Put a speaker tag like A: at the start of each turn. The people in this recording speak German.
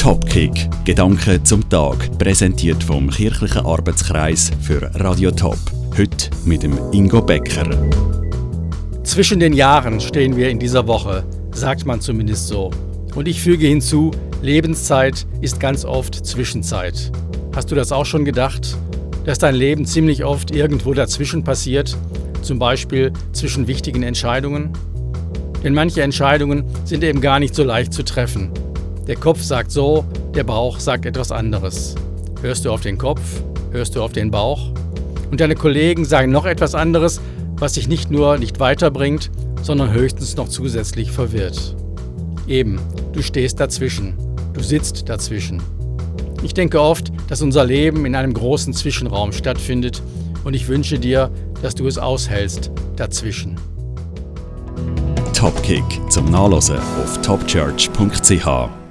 A: Topkick, Gedanken zum Tag, präsentiert vom Kirchlichen Arbeitskreis für Radio Top. Heute mit dem Ingo Becker.
B: Zwischen den Jahren stehen wir in dieser Woche, sagt man zumindest so. Und ich füge hinzu, Lebenszeit ist ganz oft Zwischenzeit. Hast du das auch schon gedacht? Dass dein Leben ziemlich oft irgendwo dazwischen passiert, zum Beispiel zwischen wichtigen Entscheidungen? Denn manche Entscheidungen sind eben gar nicht so leicht zu treffen. Der Kopf sagt so, der Bauch sagt etwas anderes. Hörst du auf den Kopf? Hörst du auf den Bauch? Und deine Kollegen sagen noch etwas anderes, was dich nicht nur nicht weiterbringt, sondern höchstens noch zusätzlich verwirrt. Eben, du stehst dazwischen. Du sitzt dazwischen. Ich denke oft, dass unser Leben in einem großen Zwischenraum stattfindet und ich wünsche dir, dass du es aushältst dazwischen.
A: Topkick zum Nachlesen auf topchurch.ch.